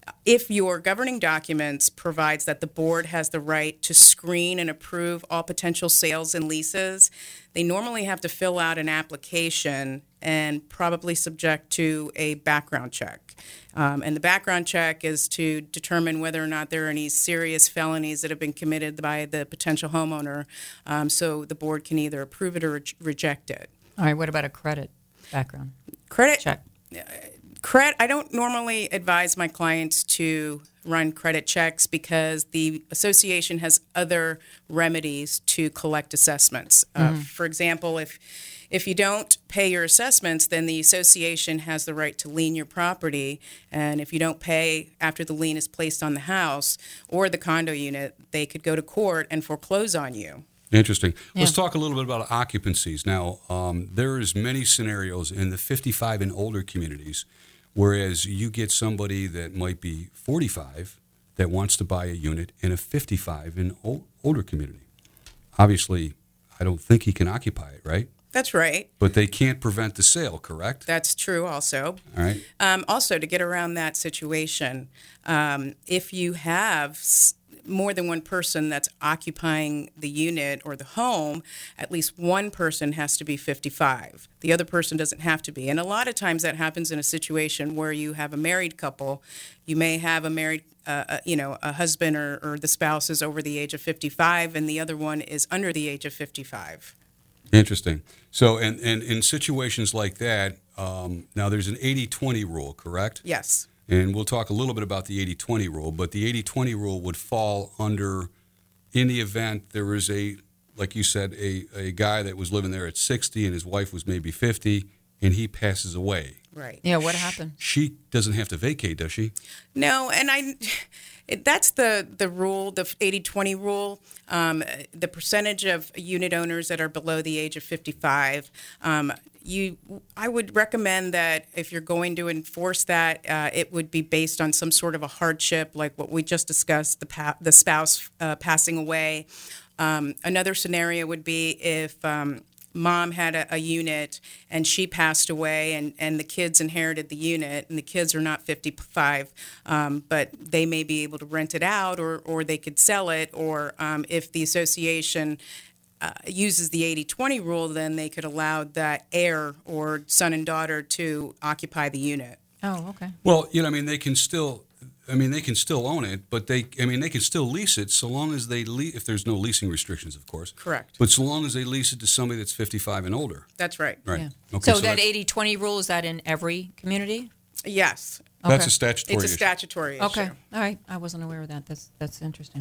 If your governing documents provides that the board has the right to screen and approve all potential sales and leases, they normally have to fill out an application and probably subject to a background check. Um, and the background check is to determine whether or not there are any serious felonies that have been committed by the potential homeowner, um, so the board can either approve it or re- reject it. All right, what about a credit background? Credit check. Credit. I don't normally advise my clients to run credit checks because the association has other remedies to collect assessments. Uh, Mhm. for example, if if you don't pay your assessments, then the association has the right to lien your property. And if you don't pay after the lien is placed on the house or the condo unit, they could go to court and foreclose on you. Interesting. Let's Yeah. talk a little bit about occupancies. Now, um, there is many scenarios in the fifty-five and older communities, whereas you get somebody that might be forty-five that wants to buy a unit in a fifty-five and o- older community. Obviously, I don't think he can occupy it, right? That's right. But they can't prevent the sale, correct? That's true also. All right. Um, also, to get around that situation, um, if you have s- more than one person that's occupying the unit or the home, at least one person has to be fifty-five. The other person doesn't have to be. And a lot of times that happens in a situation where you have a married couple. You may have a married, uh, uh, you know, a husband or, or the spouse is over the age of fifty-five, and the other one is under the age of fifty-five. Interesting. So, and, and in situations like that, um, now there's an eighty twenty rule, correct? Yes. And we'll talk a little bit about the eighty twenty rule, but the eighty twenty rule would fall under, in the event there is a, like you said, a, a guy that was living there at sixty and his wife was maybe fifty and he passes away. Right. Yeah, what happened? She doesn't have to vacate, does she? No, and I, it, that's the, the rule, the eighty twenty rule. Um, the percentage of unit owners that are below the age of fifty-five, um, you, I would recommend that if you're going to enforce that, uh, it would be based on some sort of a hardship, like what we just discussed, the pa- the spouse uh, passing away. Um, another scenario would be if um, mom had a, a unit and she passed away, and, and the kids inherited the unit, and the kids are not fifty-five, um, but they may be able to rent it out, or, or they could sell it, or um, if the association uh, uses the eighty twenty rule, then they could allow that heir or son and daughter to occupy the unit. Oh, okay. Well, you know, I mean, they can still, I mean, they can still own it, but they, I mean, they can still lease it so long as they, le- if there's no leasing restrictions, of course. Correct. But so long as they lease it to somebody that's fifty-five and older. That's right. Right. Yeah. Okay, so, so that that's- eighty twenty rule, is that in every community? Yes. That's Okay. a statutory It's a issue. statutory issue. Okay. All right. I wasn't aware of that. That's that's interesting.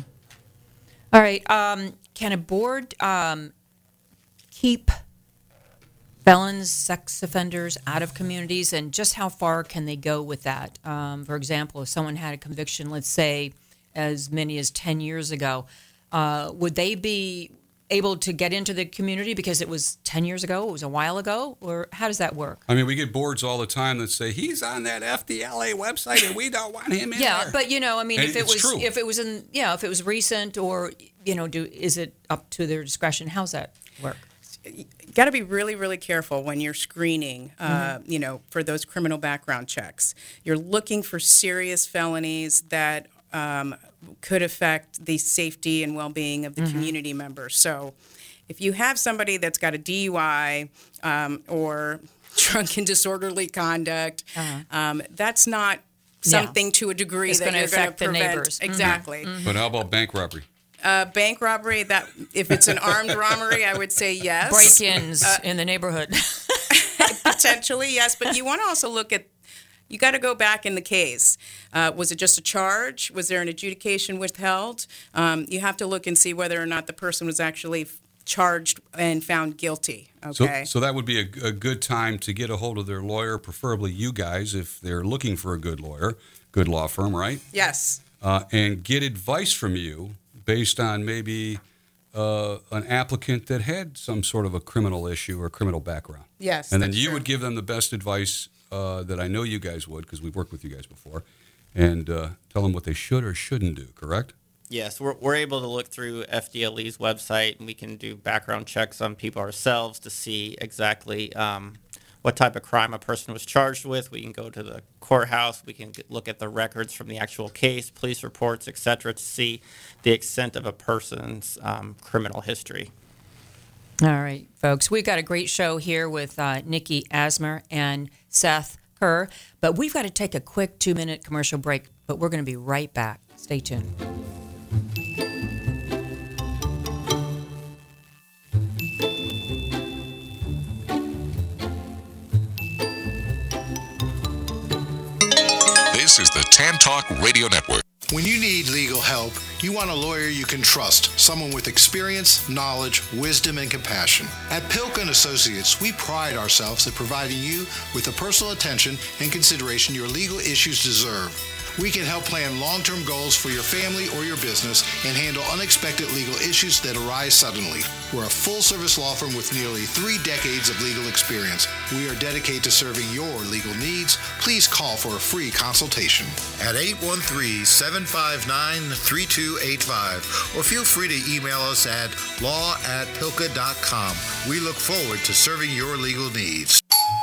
All right. Um, can a board um, keep felons, sex offenders out of communities, and just how far can they go with that? Um, for example, if someone had a conviction, let's say as many as ten years ago, uh, would they be able to get into the community because it was ten years ago, it was a while ago, or how does that work? I mean, we get boards all the time that say he's on that F D L A website and we don't want him in Yeah, there. but you know, I mean, And if it it's was, true. if it was in, yeah, if it was recent, or you know, do is it up to their discretion? How's that work? Got to be really, really careful when you're screening, uh, you know, for those criminal background checks. You're looking for serious felonies that um, could affect the safety and well-being of the Mhm. community members. So if you have somebody that's got a D U I um, or drunken disorderly conduct, uh-huh. um, that's not something yeah. to a degree it's that gonna you're going to affect the prevent. neighbors. Exactly. Mm-hmm. But how about bank robbery? Uh, bank robbery, that if it's an armed robbery, I would say yes. Break-ins uh, in the neighborhood. Potentially, yes. But you want to also look at, you got to go back in the case. Uh, was it just a charge? Was there an adjudication withheld? Um, you have to look and see whether or not the person was actually charged and found guilty. Okay. So, so that would be a, a good time to get a hold of their lawyer, preferably you guys, if they're looking for a good lawyer, good law firm, right? Yes. Uh, and get advice from you based on maybe uh, an applicant that had some sort of a criminal issue or criminal background. Yes. And then you true. would give them the best advice uh, that I know you guys would, because we've worked with you guys before, and uh, tell them what they should or shouldn't do, correct? Yes, we're, we're able to look through F D L E's website, and we can do background checks on people ourselves to see exactly um, what type of crime a person was charged with. We can go to the courthouse. We can get, look at the records from the actual case, police reports, et cetera, to see the extent of a person's um, criminal history. All right, folks, we've got a great show here with uh, Nikki Asmer and Seth Kerr, but we've got to take a quick two-minute commercial break, but we're going to be right back. Stay tuned. This is the Tan Talk Radio Network. When you need legal help, you want a lawyer you can trust, someone with experience, knowledge, wisdom, and compassion. At Pilka and Associates, we pride ourselves at providing you with the personal attention and consideration your legal issues deserve. We can help plan long-term goals for your family or your business and handle unexpected legal issues that arise suddenly. We're a full-service law firm with nearly three decades of legal experience. We are dedicated to serving your legal needs. Please call for a free consultation at eight one three, seven five nine, three two eight five, or feel free to email us at law at pilka dot com. We look forward to serving your legal needs.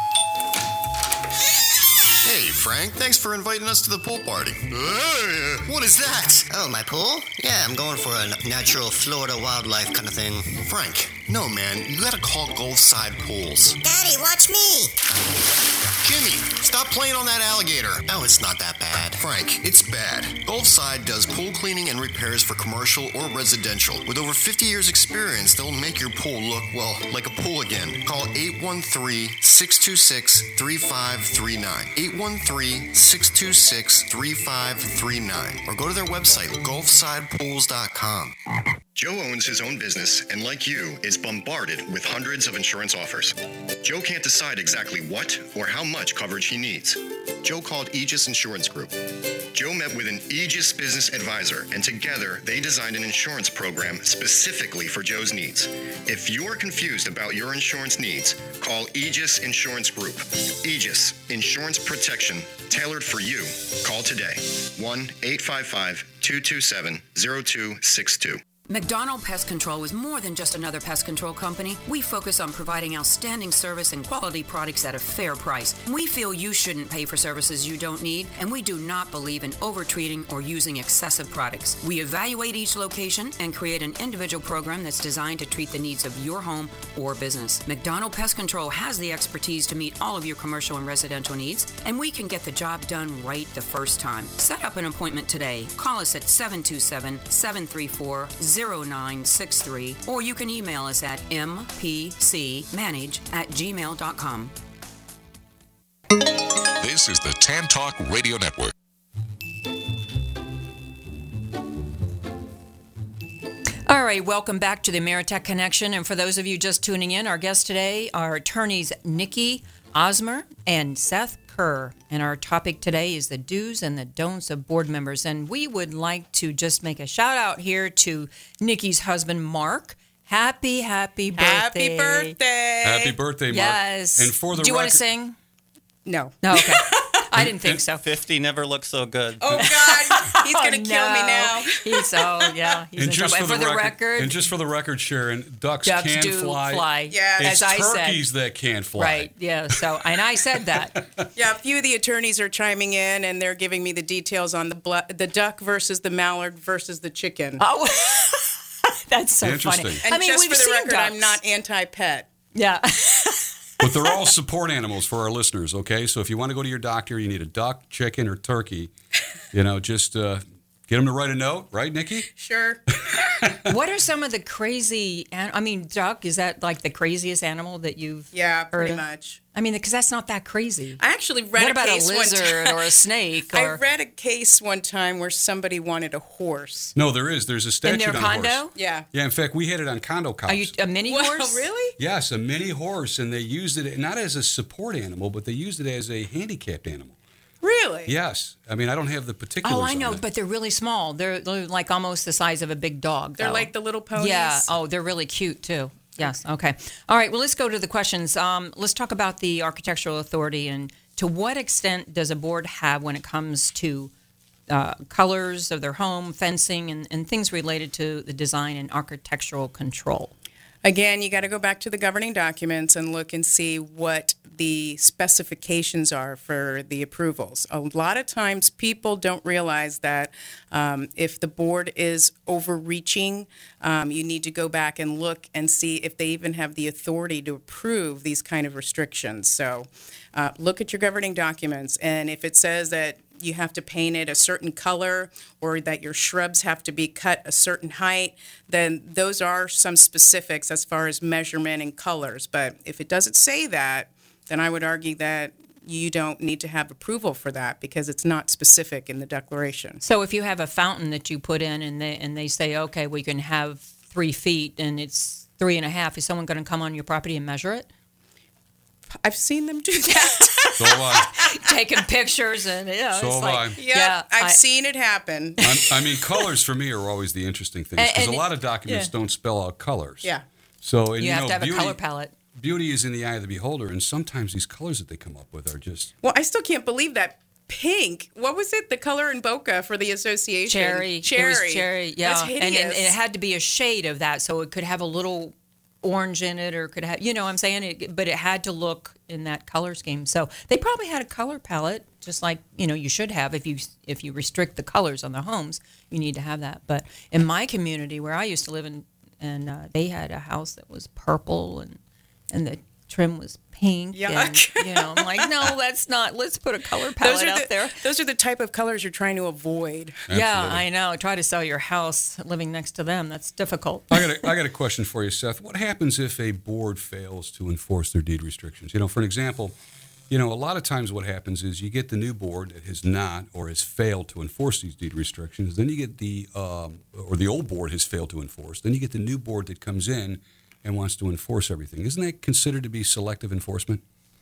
Hey, Frank, thanks for inviting us to the pool party. Uh, what is that? Oh, my pool? Yeah, I'm going for a natural Florida wildlife kind of thing. Frank, no, man, you gotta call Gulfside Pools. Daddy, watch me! Jimmy, stop playing on that alligator. Oh, it's not that bad. Frank, it's bad. Gulfside does pool cleaning and repairs for commercial or residential. With over fifty years experience, they'll make your pool look, well, like a pool again. Call eight one three, six two six, three five three nine. eight one three, six two six, three five three nine. Or go to their website, gulfside pools dot com. Joe owns his own business and, like you, is bombarded with hundreds of insurance offers. Joe can't decide exactly what or how much coverage he needs. Joe called Aegis Insurance Group. Joe met with an Aegis business advisor, and together they designed an insurance program specifically for Joe's needs. If you're confused about your insurance needs, call Aegis Insurance Group. Aegis, insurance protection tailored for you. Call today, one eight five five, two two seven, zero two six two. McDonald Pest Control is more than just another pest control company. We focus on providing outstanding service and quality products at a fair price. We feel you shouldn't pay for services you don't need, and we do not believe in overtreating or using excessive products. We evaluate each location and create an individual program that's designed to treat the needs of your home or business. McDonald Pest Control has the expertise to meet all of your commercial and residential needs, and we can get the job done right the first time. Set up an appointment today. Call us at seven two seven, seven three four, zero nine six three, or you can email us at m p c manage at gmail dot com. This is the Tan Talk Radio Network. All right, welcome back to the Ameritech Connection. And for those of you just tuning in, our guests today are attorneys Nikki Asmer and Seth Kerr. And our topic today is the do's and the don'ts of board members. And we would like to just make a shout out here to Nikki's husband, Mark. Happy, happy birthday. Happy birthday. Happy birthday, Mark. Yes. And for the Do you record, want to sing? No. No, okay. I didn't think so. fifty never looked so good. Oh, God. He's Oh, going to kill me no. now. He's, oh, yeah. He's and in just trouble. for, And for the record, and just for the record, Sharon, ducks, ducks can do fly. fly. Yeah. It's as I said. turkeys that can't fly. Right, yeah. So, and I said that. Yeah, a few of the attorneys are chiming in, and they're giving me the details on the bl- the duck versus the mallard versus the chicken. Oh, That's so funny. Interesting. And I mean, just we've for the seen record, ducks. I'm not anti-pet. Yeah. But they're all support animals for our listeners, okay? So if you want to go to your doctor, you need a duck, chicken, or turkey, you know, just uh, get them to write a note, right, Nikki? Sure. What are some of the crazy, an- I mean, duck, is that like the craziest animal that you've Yeah, heard pretty of? much. I mean, because that's not that crazy. I actually read What a about a case one lizard time- or a snake? I Or read a case one time where somebody wanted a horse. No, there is. There's a statute their on condo? horse. Yeah. Yeah, in fact, we had it on condo cops. Are you a mini Well, horse? really? Yes, a mini horse, and they used it not as a support animal, but they used it as a handicapped animal. Really? Yes. I mean, I don't have the particulars Oh, I on know, it. but they're really small. They're, they're like almost the size of a big dog. They're though. like the little ponies? Yeah. Oh, they're really cute too. Yes. Okay. All right. Well, let's go to the questions. Um, let's talk about the Architectural Authority and to what extent does a board have when it comes to uh, colors of their home, fencing, and, and things related to the design and architectural control? Again, you got to go back to the governing documents and look and see what the specifications are for the approvals. A lot of times people don't realize that um, if the board is overreaching, um, you need to go back and look and see if they even have the authority to approve these kind of restrictions. So uh, look at your governing documents, and if it says that you have to paint it a certain color or that your shrubs have to be cut a certain height, then those are some specifics as far as measurement and colors. But if it doesn't say that, then I would argue that you don't need to have approval for that because it's not specific in the declaration. So if you have a fountain that you put in and they, and they say, okay, we can have three feet and it's three and a half, is someone going to come on your property and measure it? I've seen them do that. So have I. Taking pictures and, you know, So it's have like, I. Yep, yeah, I've I- seen it happen. I'm, I mean, colors for me are always the interesting things And- because a and- lot of documents yeah. don't spell out colors. Yeah. So and you, you, have know, to have beauty, a color palette. Beauty is in the eye of the beholder, and sometimes these colors that they come up with are just Well, I still can't believe that pink. What was it? The color in Boca for the association? Cherry. Cherry. It was cherry, yeah. That's and, hideous. and it had to be a shade of that, so it could have a little orange in it or could have, you know what I'm saying? It, but it had to look in that color scheme. So they probably had a color palette, just like, you know, you should have. If you if you restrict the colors on the homes, you need to have that. But in my community where I used to live in, and uh, they had a house that was purple and and the trim was pink. Yuck. And, you know, I'm like, no, that's not. Let's put a color palette those are out the, there. Those are the type of colors you're trying to avoid. Yeah, Absolutely. I know. Try to sell your house living next to them. That's difficult. I got a, I got a question for you, Seth. What happens if a board fails to enforce their deed restrictions? You know, for an example, you know, a lot of times what happens is you get the new board that has not or has failed to enforce these deed restrictions. Then you get the, um, or the old board has failed to enforce. Then you get the new board that comes in and wants to enforce everything. Isn't that considered to be selective enforcement?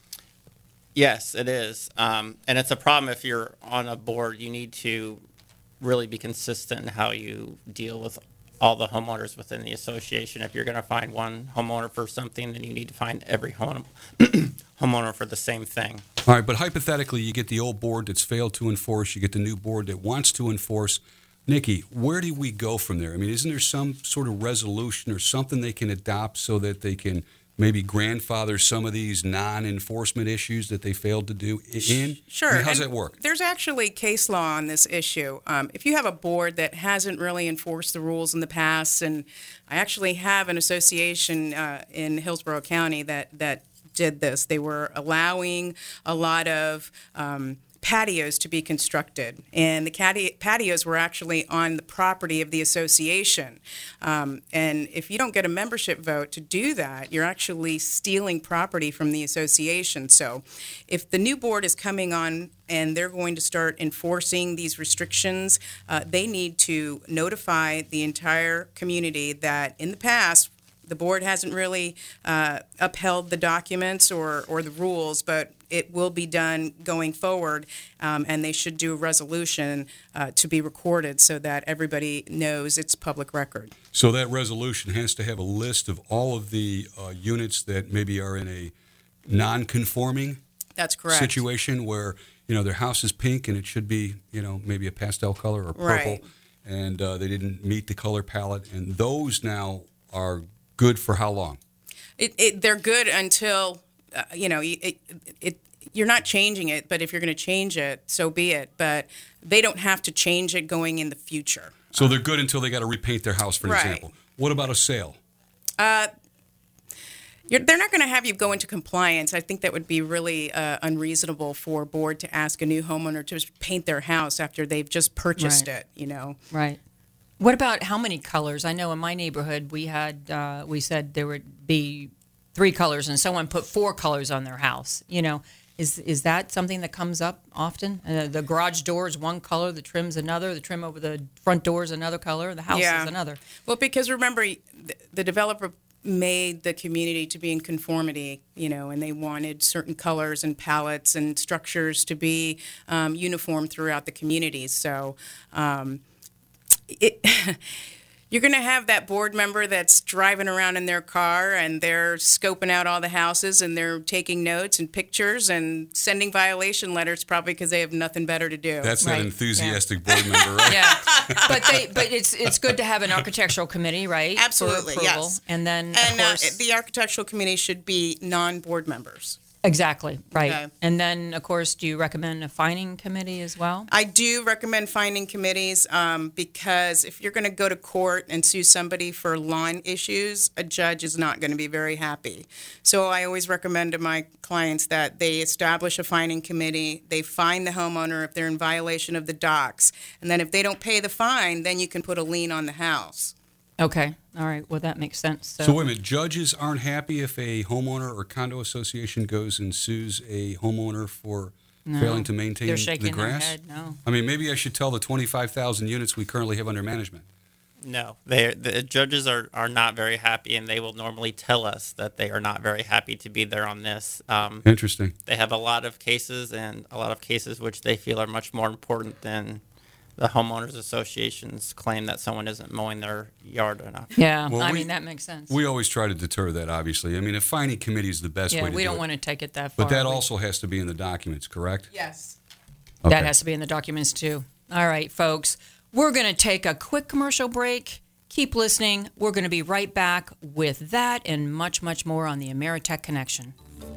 Yes, it is. Um, and it's a problem if you're on a board. You need to really be consistent in how you deal with all the homeowners within the association. If you're going to find one homeowner for something, then you need to find every home, homeowner for the same thing. All right, but hypothetically, you get the old board that's failed to enforce, you get the new board that wants to enforce. Nikki, where do we go from there? I mean, isn't there some sort of resolution or something they can adopt so that they can maybe grandfather some of these non-enforcement issues that they failed to do in? Sure. I mean, how's and that work? There's actually case law on this issue. Um, if you have a board that hasn't really enforced the rules in the past, and I actually have an association uh, in Hillsborough County that, that did this. They were allowing a lot of um, patios to be constructed, and the cati- patios were actually on the property of the association. Um, and if you don't get a membership vote to do that, you're actually stealing property from the association. So if the new board is coming on and they're going to start enforcing these restrictions, uh, they need to notify the entire community that in the past, the board hasn't really uh, upheld the documents or, or the rules, but it will be done going forward, um, and they should do a resolution uh, to be recorded so that everybody knows it's public record. So that resolution has to have a list of all of the uh, units that maybe are in a non-conforming That's correct. situation where, you know, their house is pink and it should be, you know, maybe a pastel color or purple, Right. and uh, they didn't meet the color palette, and those now are good for how long? It, it, they're good until, uh, you know, it, it, you're not changing it, but if you're going to change it, so be it. But they don't have to change it going in the future. So they're good until they got to repaint their house, for Right. example. What about a sale? Uh, you're, they're not going to have you go into compliance. I think that would be really uh, unreasonable for a board to ask a new homeowner to paint their house after they've just purchased Right. it, you know. Right. What about how many colors? I know in my neighborhood we had uh, we said there would be three colors, and someone put four colors on their house. You know, is is that something that comes up often? Uh, the garage door is one color, the trim's another, the trim over the front door is another color, the house Yeah. is another. Well, because remember, the, the developer made the community to be in conformity, you know, and they wanted certain colors and palettes and structures to be um, uniform throughout the community. So um, it, you're going to have that board member that's driving around in their car and they're scoping out all the houses and they're taking notes and pictures and sending violation letters probably because they have nothing better to do. That's Right. that enthusiastic board member, right? Yeah, but they but it's it's good to have an architectural committee, right? for Absolutely, approval. yes. And then of And uh, course, the architectural committee should be non-board members. exactly right. Okay. And then of course, do you recommend a fining committee as well? I do recommend finding committees um, because if you're going to go to court and sue somebody for lawn issues, a judge is not going to be very happy. So I always recommend to my clients that they establish a fining committee, they fine the homeowner if they're in violation of the docs, and then if they don't pay the fine, then you can put a lien on the house. Okay, all right. Well, that makes sense. So, So wait a minute, judges aren't happy if a homeowner or condo association goes and sues a homeowner for No. failing to maintain They're the shaking their grass? head, no. I mean, maybe I should tell the twenty-five thousand units we currently have under management. No, they the judges are, are not very happy, and they will normally tell us that they are not very happy to be there on this. Um, Interesting. They have a lot of cases, and a lot of cases which they feel are much more important than the homeowners associations claim that someone isn't mowing their yard enough. yeah, Well, I we- mean that makes sense. We always try to deter that, obviously. I mean, a fining committee is the best yeah, way to we do don't it. want to take it that far. But that We- also has to be in the documents, correct? Yes. That Okay. has to be in the documents too. All right, folks, we're going to take a quick commercial break. Keep listening. We're going to be right back with that and much, much more on the Ameritech Connection.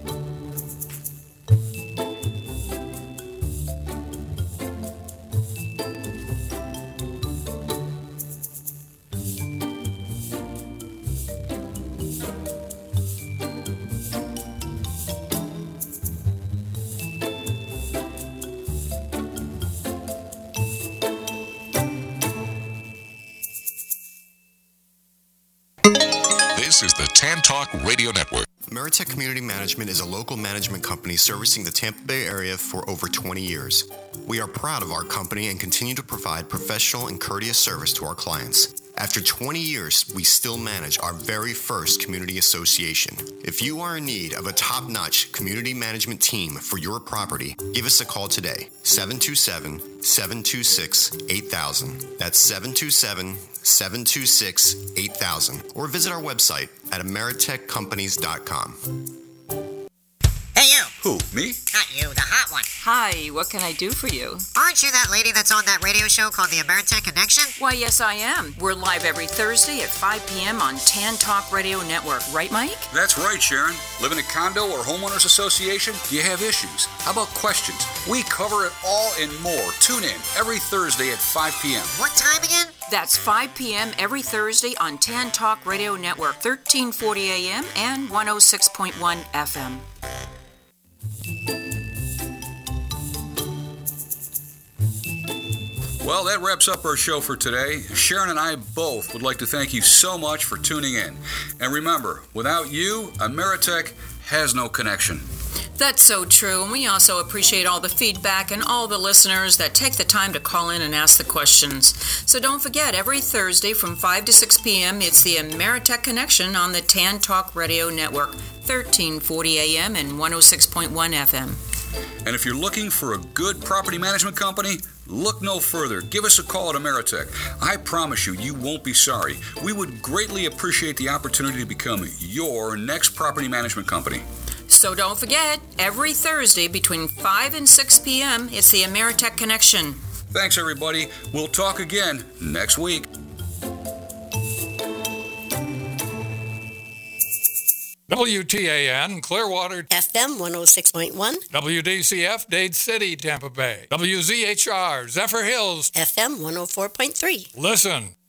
This is the Tan Talk Radio Network. Ameritech Community Management is a local management company servicing the Tampa Bay area for over twenty years. We are proud of our company and continue to provide professional and courteous service to our clients. After twenty years, we still manage our very first community association. If you are in need of a top-notch community management team for your property, give us a call today, seven two seven, seven two six, eight thousand. That's seven two seven, seven two six, eight thousand. Or visit our website at ameritech companies dot com. Hey, you. Who, me? Not you, the hot one. Hi, what can I do for you? Aren't you that lady that's on that radio show called the Ameritech Connection? Why, yes, I am. We're live every Thursday at five p.m. on Tan Talk Radio Network, right, Mike? That's right, Sharon. Live in a condo or homeowners association? Do you have issues? How about questions? We cover it all and more. Tune in every Thursday at five p.m. What time again? That's five p.m. every Thursday on Tan Talk Radio Network, thirteen forty a.m. and one oh six point one F M. Well, that wraps up our show for today. Sharon and I both would like to thank you so much for tuning in. And remember, without you, Ameritech has no connection. That's so true, and we also appreciate all the feedback and all the listeners that take the time to call in and ask the questions. So don't forget, every Thursday from five to six p.m., it's the Ameritech Connection on the Tan Talk Radio Network, thirteen forty a.m. and one oh six point one F M. And if you're looking for a good property management company, look no further. Give us a call at Ameritech. I promise you, you won't be sorry. We would greatly appreciate the opportunity to become your next property management company. So don't forget, every Thursday between five and six p.m., it's the Ameritech Connection. Thanks, everybody. We'll talk again next week. W T A N, Clearwater, F M one oh six point one, W D C F, Dade City, Tampa Bay, W Z H R, Zephyr Hills, F M one oh four point three. Listen,